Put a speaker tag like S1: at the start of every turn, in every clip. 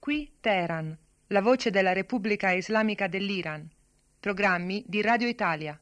S1: Qui Teheran, la voce della Repubblica Islamica dell'Iran. Programmi di Radio Italia.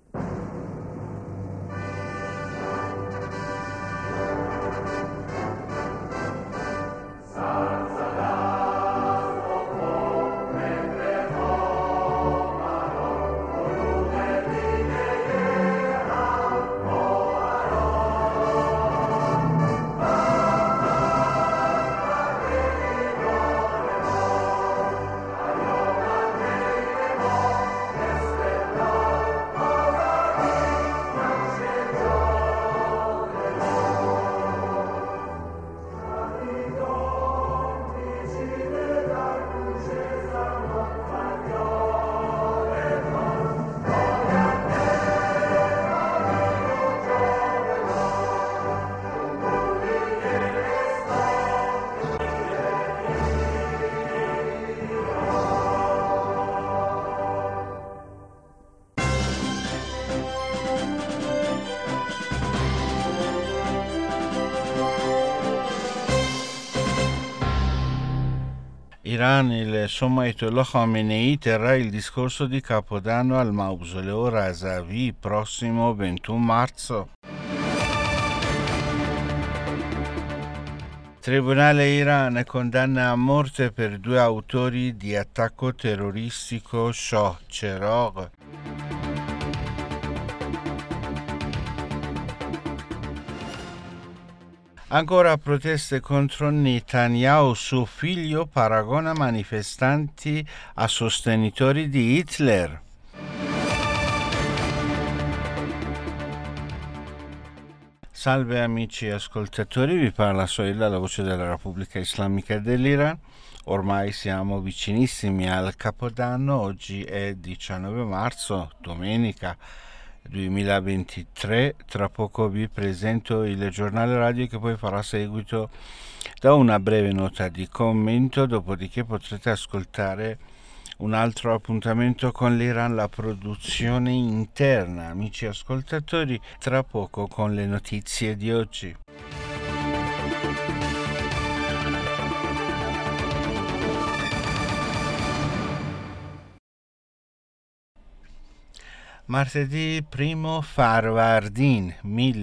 S2: Iran, il Sommo Ayatollah Khamenei terrà il discorso di Capodanno al mausoleo Razavi prossimo 21 marzo. Tribunale Iran condanna a morte per 2 autori di attacco terroristico Shah Cheragh. Ancora proteste contro Netanyahu, suo figlio paragona manifestanti a sostenitori di Hitler. Salve amici ascoltatori, vi parla Sohail, la voce della Repubblica Islamica dell'Iran. Ormai siamo vicinissimi al Capodanno, oggi è 19 marzo, domenica 2023. Tra poco vi presento il giornale radio che poi farà seguito da una breve nota di commento, dopodiché potrete ascoltare un altro appuntamento con l'Iran, la produzione interna. Amici ascoltatori, tra poco con le notizie di oggi. Martedì 1 Farvardin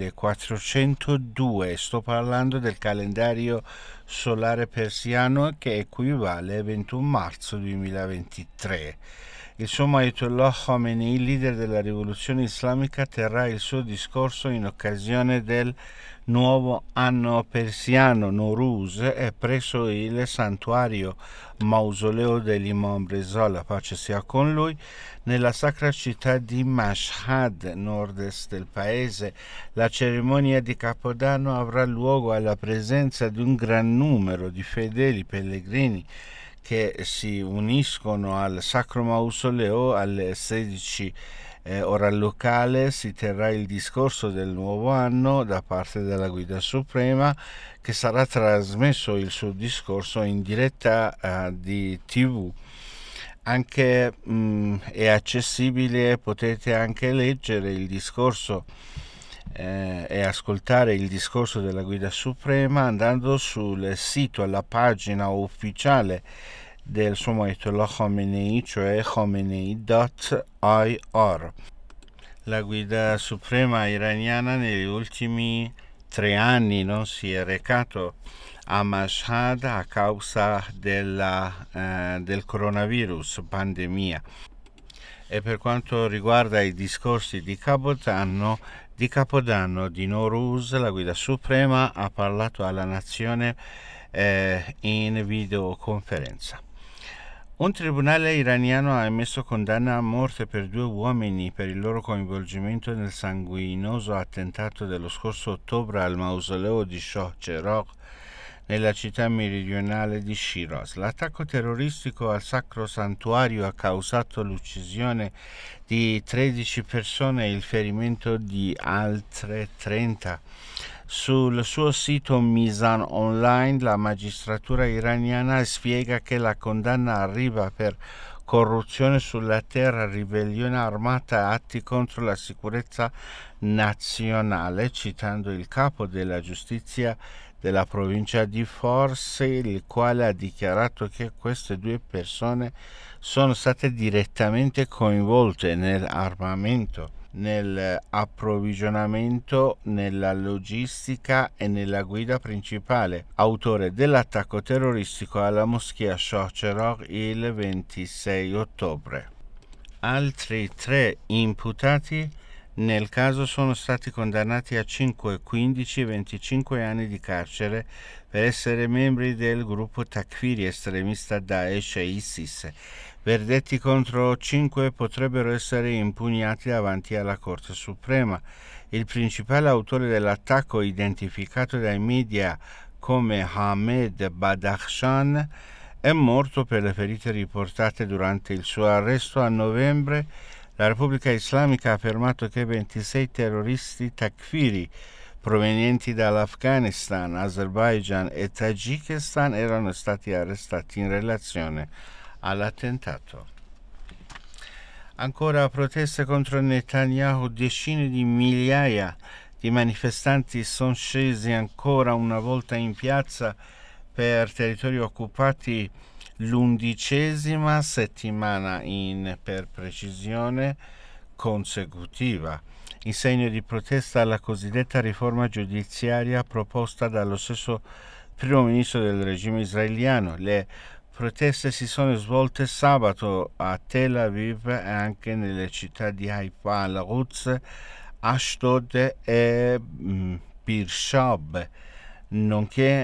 S2: 1402, sto parlando del calendario solare persiano che equivale al 21 marzo 2023. Il Sommo Ayatollah Khamenei, leader della rivoluzione islamica, terrà il suo discorso in occasione del nuovo anno persiano Nowruz presso il santuario mausoleo dell'Imam Reza, la pace sia con lui, nella sacra città di Mashhad, nord-est del paese. La cerimonia di Capodanno avrà luogo alla presenza di un gran numero di fedeli pellegrini che si uniscono al sacro mausoleo. Alle 16 ora locale si terrà il discorso del nuovo anno da parte della Guida Suprema, che sarà trasmesso il suo discorso in diretta di TV. Anche è accessibile, potete anche leggere il discorso e ascoltare il discorso della Guida Suprema andando sul sito, alla pagina ufficiale del Sommo Ayatollah Khamenei, cioè khamenei.ir. La Guida Suprema iraniana negli ultimi 3 anni non si è recato a Mashhad a causa del coronavirus, pandemia. E per quanto riguarda i discorsi di Capodanno di Nowruz, la Guida Suprema ha parlato alla nazione in videoconferenza. Un tribunale iraniano ha emesso condanna a morte per 2 uomini per il loro coinvolgimento nel sanguinoso attentato dello scorso ottobre al mausoleo di Shah Cheragh nella città meridionale di Shiraz. L'attacco terroristico al sacro santuario ha causato l'uccisione di 13 persone e il ferimento di altre 30. Sul suo sito Mizan Online la magistratura iraniana spiega che la condanna arriva per corruzione sulla terra, ribellione armata e atti contro la sicurezza nazionale, citando il capo della giustizia della provincia di Forse, il quale ha dichiarato che queste due persone sono state direttamente coinvolte nell'armamento, nell'approvvigionamento, nella logistica e nella guida principale, autore dell'attacco terroristico alla moschea Shocherog il 26 ottobre. Altri 3 imputati nel caso sono stati condannati a 5, 15 e 25 anni di carcere per essere membri del gruppo Takfiri estremista Daesh e ISIS. Verdetti contro 5 potrebbero essere impugnati davanti alla Corte Suprema. Il principale autore dell'attacco, identificato dai media come Ahmed Badakhshan, è morto per le ferite riportate durante il suo arresto a novembre. La Repubblica Islamica ha affermato che 26 terroristi takfiri provenienti dall'Afghanistan, Azerbaijan e Tagikistan erano stati arrestati in relazione all'attentato. Ancora proteste contro Netanyahu, decine di migliaia di manifestanti sono scesi ancora una volta in piazza per territori occupati l'11ª settimana per precisione consecutiva, in segno di protesta alla cosiddetta riforma giudiziaria proposta dallo stesso primo ministro del regime israeliano. Le proteste si sono svolte sabato a Tel Aviv e anche nelle città di Haifa, al-Quds, Ashdod e Beersheba, nonché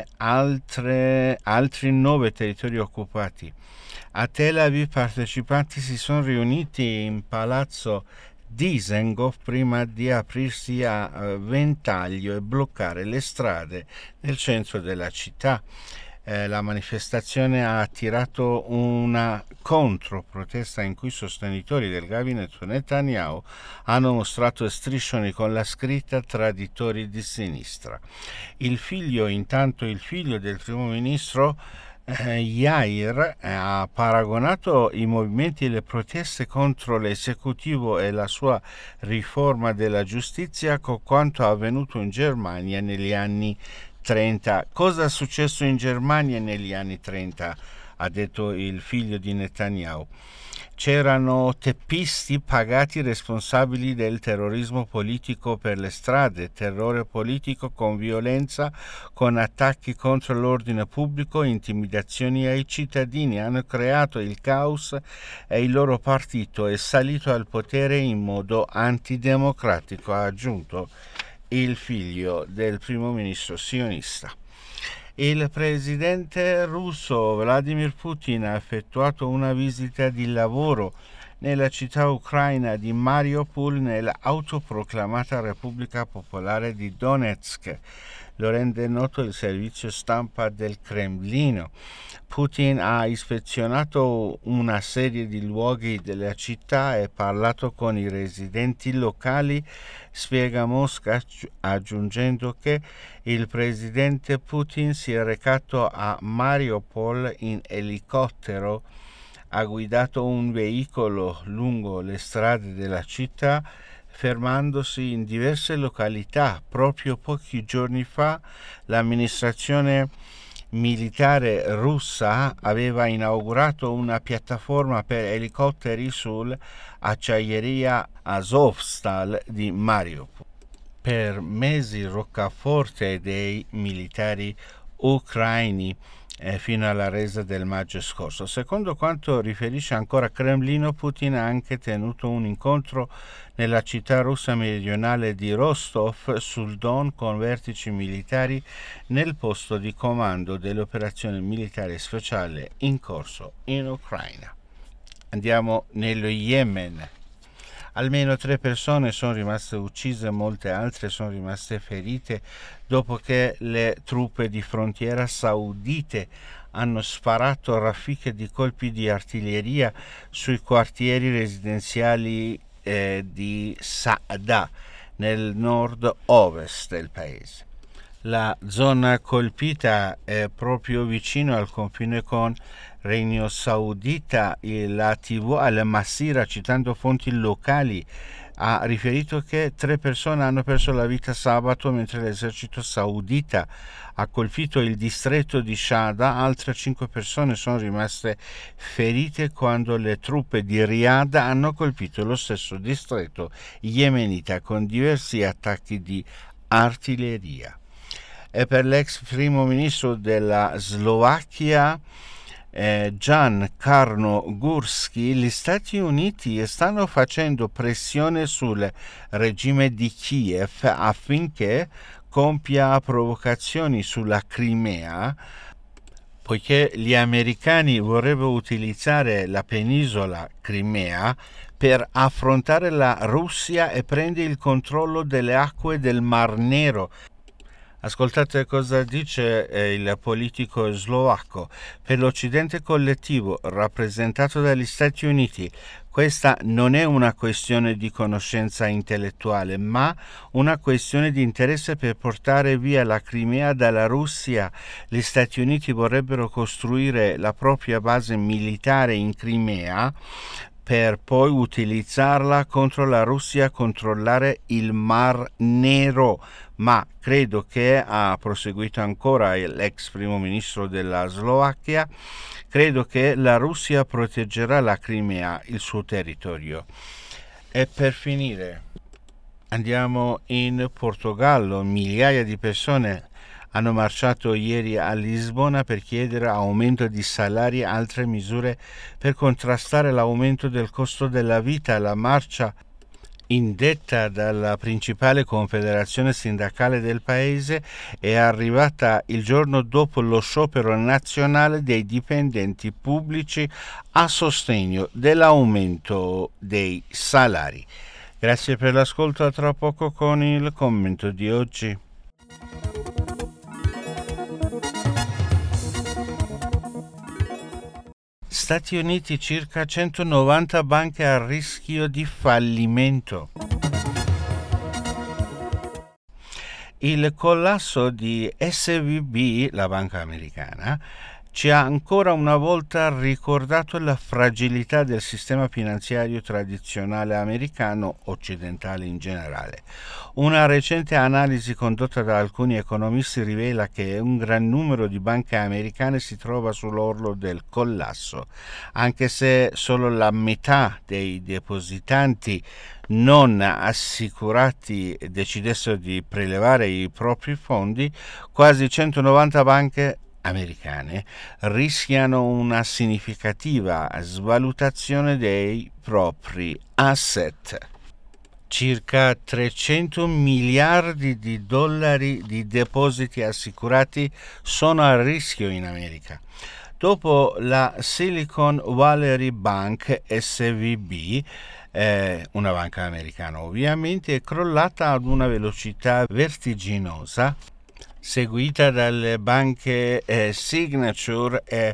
S2: altri 9 territori occupati. A Tel Aviv i partecipanti si sono riuniti in palazzo Dizengoff prima di aprirsi a ventaglio e bloccare le strade nel centro della città. La manifestazione ha attirato una controprotesta in cui i sostenitori del gabinetto Netanyahu hanno mostrato striscioni con la scritta "traditori di sinistra". Il figlio del primo ministro Yair ha paragonato i movimenti e le proteste contro l'esecutivo e la sua riforma della giustizia con quanto avvenuto in Germania negli anni 30. Cosa è successo in Germania negli anni 30? Ha detto il figlio di Netanyahu. C'erano teppisti pagati responsabili del terrorismo politico per le strade, terrore politico con violenza, con attacchi contro l'ordine pubblico, intimidazioni ai cittadini. Hanno creato il caos e il loro partito è salito al potere in modo antidemocratico, ha aggiunto il figlio del primo ministro sionista. Il presidente russo Vladimir Putin ha effettuato una visita di lavoro nella città ucraina di Mariupol, nell'autoproclamata Repubblica Popolare di Donetsk. Lo rende noto il servizio stampa del Cremlino. Putin ha ispezionato una serie di luoghi della città e parlato con i residenti locali, spiega Mosca, aggiungendo che il presidente Putin si è recato a Mariupol in elicottero, ha guidato un veicolo lungo le strade della città, fermandosi in diverse località. Proprio pochi giorni fa l'amministrazione militare russa aveva inaugurato una piattaforma per elicotteri sull'acciaieria Azovstal di Mariupol. Per mesi roccaforte dei militari ucraini fino alla resa del maggio scorso. Secondo quanto riferisce ancora Cremlino, Putin ha anche tenuto un incontro nella città russa meridionale di Rostov sul Don con vertici militari nel posto di comando dell'operazione militare speciale in corso in Ucraina. Andiamo nello Yemen. Almeno 3 persone sono rimaste uccise e molte altre sono rimaste ferite dopo che le truppe di frontiera saudite hanno sparato raffiche di colpi di artiglieria sui quartieri residenziali di Sa'da, nel nord-ovest del paese. La zona colpita è proprio vicino al confine con Regno Saudita. La TV Al Masira, citando fonti locali, ha riferito che 3 persone hanno perso la vita sabato mentre l'esercito saudita ha colpito il distretto di Sharda. Altre 5 persone sono rimaste ferite quando le truppe di Riyadh hanno colpito lo stesso distretto yemenita con diversi attacchi di artiglieria. E per l'ex primo ministro della Slovacchia Jan Čarnogórsky, gli Stati Uniti stanno facendo pressione sul regime di Kiev affinché compia provocazioni sulla Crimea, poiché gli americani vorrebbero utilizzare la penisola Crimea per affrontare la Russia e prendere il controllo delle acque del Mar Nero. Ascoltate cosa dice il politico slovacco. Per l'Occidente collettivo, rappresentato dagli Stati Uniti, questa non è una questione di conoscenza intellettuale, ma una questione di interesse per portare via la Crimea dalla Russia. Gli Stati Uniti vorrebbero costruire la propria base militare in Crimea per poi utilizzarla contro la Russia, controllare il Mar Nero. Ma credo che, ha proseguito ancora l'ex primo ministro della Slovacchia, credo che la Russia proteggerà la Crimea, il suo territorio. E per finire andiamo in Portogallo. Migliaia di persone hanno marciato ieri a Lisbona per chiedere aumento di salari e altre misure per contrastare l'aumento del costo della vita. La marcia, indetta dalla principale confederazione sindacale del paese, è arrivata il giorno dopo lo sciopero nazionale dei dipendenti pubblici a sostegno dell'aumento dei salari. Grazie per l'ascolto, a tra poco con il commento di oggi. Stati Uniti, circa 190 banche a rischio di fallimento. Il collasso di SVB, la banca americana, ci ha ancora una volta ricordato la fragilità del sistema finanziario tradizionale americano, occidentale in generale. Una recente analisi condotta da alcuni economisti rivela che un gran numero di banche americane si trova sull'orlo del collasso, anche se solo la metà dei depositanti non assicurati decidessero di prelevare i propri fondi. Quasi 190 banche americane rischiano una significativa svalutazione dei propri asset. Circa 300 miliardi di dollari di depositi assicurati sono a rischio in America. Dopo la Silicon Valley Bank SVB, una banca americana ovviamente, è crollata ad una velocità vertiginosa, seguita dalle banche Signature e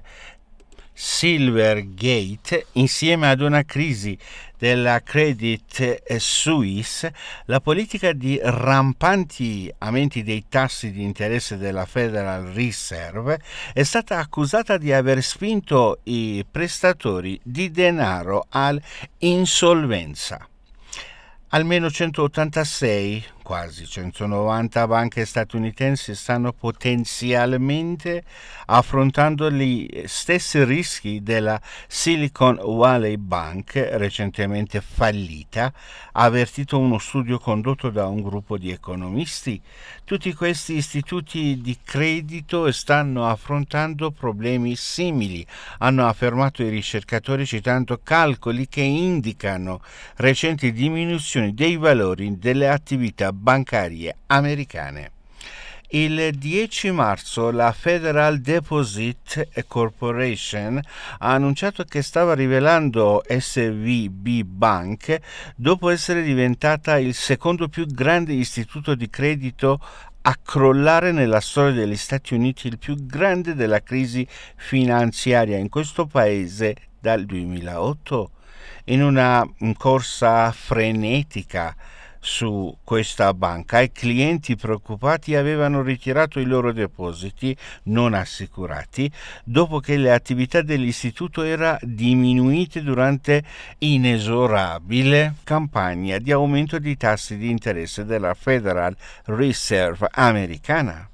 S2: Silvergate. Insieme ad una crisi della Credit Suisse, la politica di rampanti aumenti dei tassi di interesse della Federal Reserve è stata accusata di aver spinto i prestatori di denaro all'insolvenza. Almeno 186, quasi 190 banche statunitensi stanno potenzialmente affrontando gli stessi rischi della Silicon Valley Bank, recentemente fallita, ha avvertito uno studio condotto da un gruppo di economisti. Tutti questi istituti di credito stanno affrontando problemi simili, hanno affermato i ricercatori, citando calcoli che indicano recenti diminuzioni dei valori delle attività bancarie americane. Il 10 marzo la Federal Deposit Corporation ha annunciato che stava rivelando SVB Bank dopo essere diventata il secondo più grande istituto di credito a crollare nella storia degli Stati Uniti, il più grande della crisi finanziaria in questo paese dal 2008. In una corsa frenetica su questa banca e clienti preoccupati avevano ritirato i loro depositi non assicurati dopo che le attività dell'istituto erano diminuite durante inesorabile campagna di aumento di tassi di interesse della Federal Reserve americana.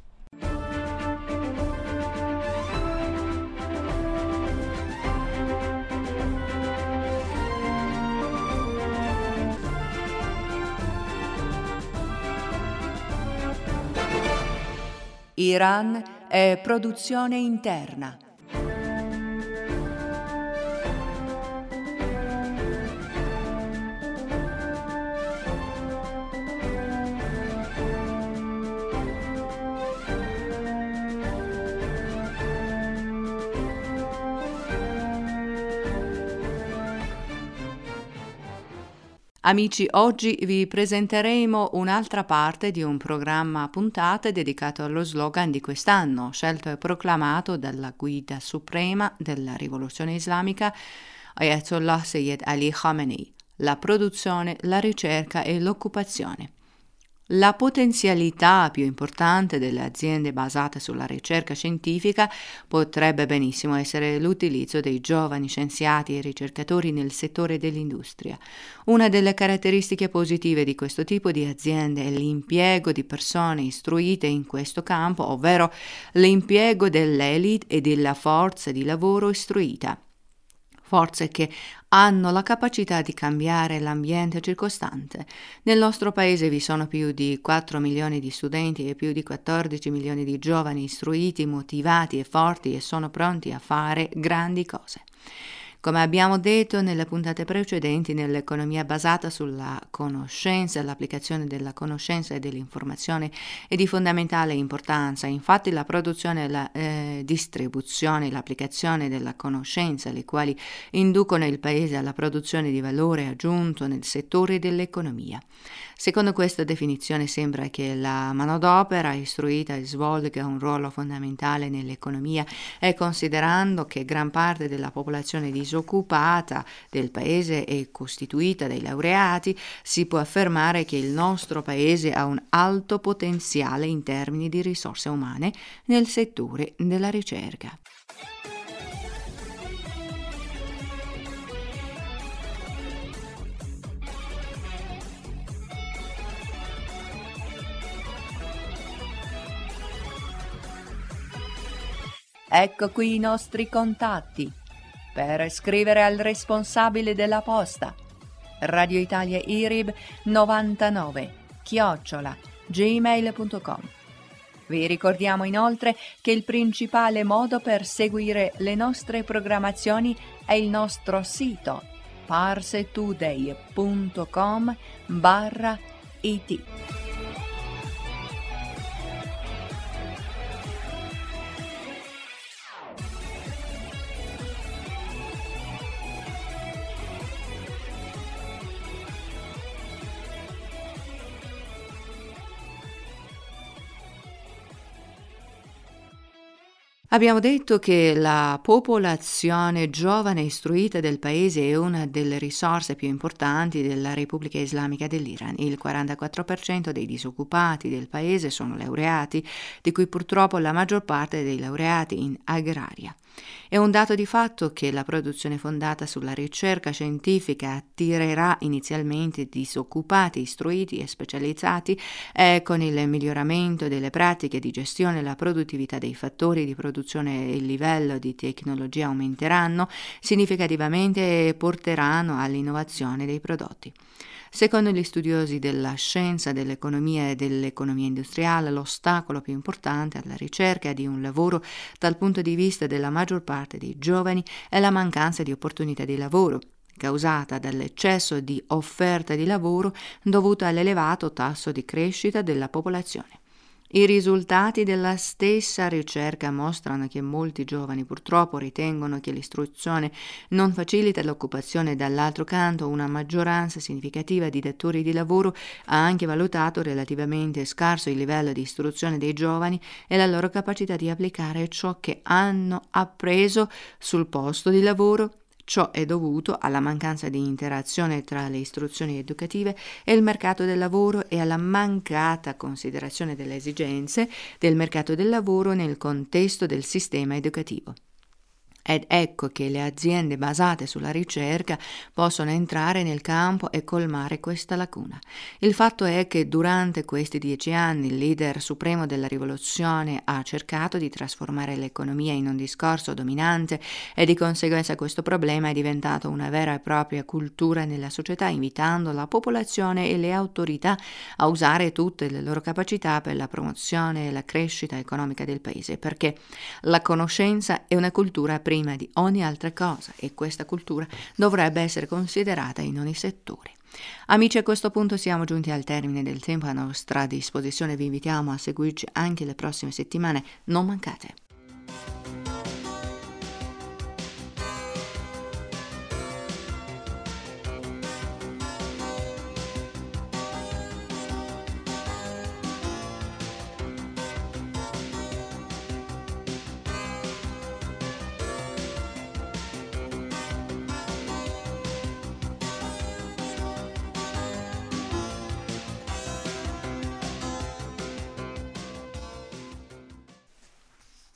S3: Iran è produzione interna. Amici, oggi vi presenteremo un'altra parte di un programma a puntate dedicato allo slogan di quest'anno, scelto e proclamato dalla guida suprema della rivoluzione islamica, Ayatollah Sayyid Ali Khamenei: la produzione, la ricerca e l'occupazione. La potenzialità più importante delle aziende basate sulla ricerca scientifica potrebbe benissimo essere l'utilizzo dei giovani scienziati e ricercatori nel settore dell'industria. Una delle caratteristiche positive di questo tipo di aziende è l'impiego di persone istruite in questo campo, ovvero l'impiego dell'elite e della forza di lavoro istruita. Forze che hanno la capacità di cambiare l'ambiente circostante. Nel nostro paese vi sono più di 4 milioni di studenti e più di 14 milioni di giovani istruiti, motivati e forti e sono pronti a fare grandi cose. Come abbiamo detto nelle puntate precedenti, nell'economia basata sulla conoscenza, l'applicazione della conoscenza e dell'informazione è di fondamentale importanza. Infatti la produzione, la distribuzione e l'applicazione della conoscenza, le quali inducono il Paese alla produzione di valore aggiunto nel settore dell'economia. Secondo questa definizione sembra che la manodopera istruita svolga un ruolo fondamentale nell'economia e considerando che gran parte della popolazione disoccupata del Paese è costituita dai laureati, si può affermare che il nostro Paese ha un alto potenziale in termini di risorse umane nel settore della ricerca. Ecco qui i nostri contatti. Per scrivere al responsabile della posta: Radio Italia IRIB 99@gmail.com. Vi ricordiamo inoltre che il principale modo per seguire le nostre programmazioni è il nostro sito parsetoday.com/it. Abbiamo detto che la popolazione giovane e istruita del Paese è una delle risorse più importanti della Repubblica Islamica dell'Iran. Il 44% dei disoccupati del Paese sono laureati, di cui purtroppo la maggior parte dei laureati in agraria. È un dato di fatto che la produzione fondata sulla ricerca scientifica attirerà inizialmente disoccupati, istruiti e specializzati e con il miglioramento delle pratiche di gestione la produttività dei fattori di produzione e il livello di tecnologia aumenteranno significativamente e porteranno all'innovazione dei prodotti. Secondo gli studiosi della scienza, dell'economia e dell'economia industriale, l'ostacolo più importante alla ricerca di un lavoro dal punto di vista della maggior parte dei giovani è la mancanza di opportunità di lavoro, causata dall'eccesso di offerta di lavoro dovuto all'elevato tasso di crescita della popolazione. I risultati della stessa ricerca mostrano che molti giovani purtroppo ritengono che l'istruzione non facilita l'occupazione e dall'altro canto una maggioranza significativa di datori di lavoro ha anche valutato relativamente scarso il livello di istruzione dei giovani e la loro capacità di applicare ciò che hanno appreso sul posto di lavoro. Ciò è dovuto alla mancanza di interazione tra le istruzioni educative e il mercato del lavoro e alla mancata considerazione delle esigenze del mercato del lavoro nel contesto del sistema educativo. Ed ecco che le aziende basate sulla ricerca possono entrare nel campo e colmare questa lacuna. Il fatto è che durante questi 10 anni il leader supremo della rivoluzione ha cercato di trasformare l'economia in un discorso dominante e di conseguenza questo problema è diventato una vera e propria cultura nella società, invitando la popolazione e le autorità a usare tutte le loro capacità per la promozione e la crescita economica del paese, perché la conoscenza è una cultura prima di ogni altra cosa e questa cultura dovrebbe essere considerata in ogni settore. Amici, a questo punto siamo giunti al termine del tempo a nostra disposizione. Vi invitiamo a seguirci anche le prossime settimane. Non mancate.